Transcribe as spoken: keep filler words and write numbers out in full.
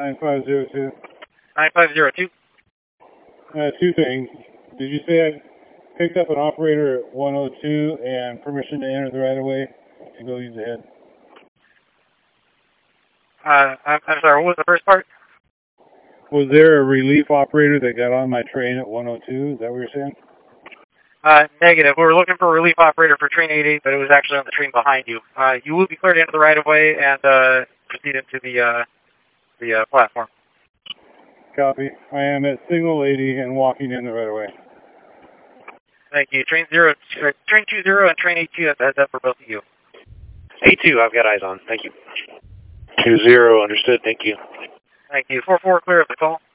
nine five zero two. nine five zero two. Uh, two things. Did you say I picked up an operator at one oh two and permission to enter the right of way to go use the head? Uh, I'm, I'm sorry, what was the first part? Was there a relief operator that got on my train at one oh two? Is that what you're saying? Uh, negative. We were looking for a relief operator for train eighty-eight, but it was actually on the train behind you. Uh, you will be cleared into the right of way and uh, proceed into the uh, the uh, platform. Copy. I am at signal eighty and walking in the right of way. Thank you. Train zero, uh, train two zero and train eight two. That's heads up for both of you. eight two, I've got eyes on. Thank you. two zero, understood. Thank you. Thank you. four four, clear of the call.